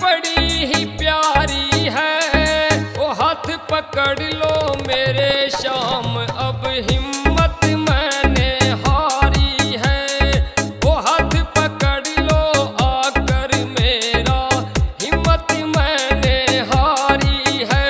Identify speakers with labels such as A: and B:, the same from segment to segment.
A: बड़ी ही प्यारी है, वो हाथ पकड़ लो मेरे शाम, अब हिम्मत मैंने हारी है। वो हाथ पकड़ लो आकर मेरा, हिम्मत मैंने हारी है।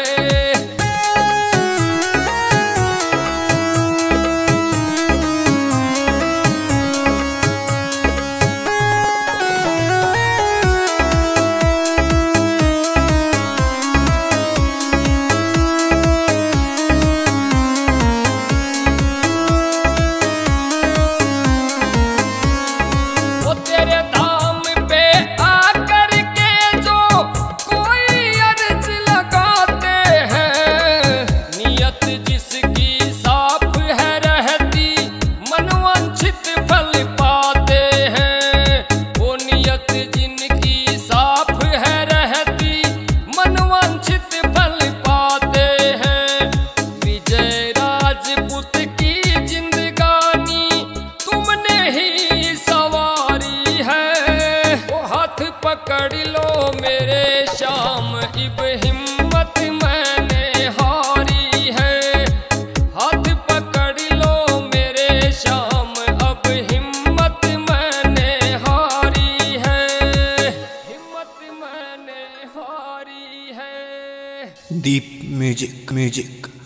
A: पकड़ लो मेरे शाम, इब हिम्मत मैंने हारी है। हाथ पकड़ लो मेरे शाम, अब हिम्मत मैंने हारी है। हिम्मत मैंने हारी है।
B: दीप म्यूजिक।